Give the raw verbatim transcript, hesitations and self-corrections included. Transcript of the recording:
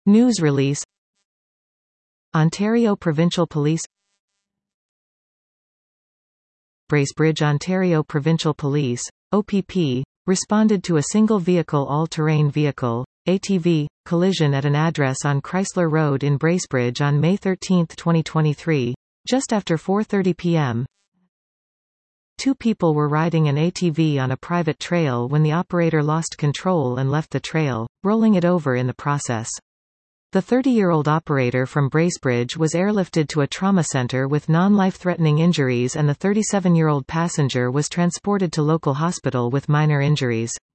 News release. Ontario Provincial Police. Bracebridge Ontario Provincial Police, O P P, responded to a single-vehicle all-terrain vehicle, A T V, collision at an address on Chrysler Road in Bracebridge on May thirteenth twenty twenty-three, just after four thirty p m Two people were riding an A T V on a private trail when the operator lost control and left the trail, rolling it over in the process. The thirty-year-old operator from Bracebridge was airlifted to a trauma center with non-life-threatening injuries, and the thirty-seven-year-old passenger was transported to local hospital with minor injuries.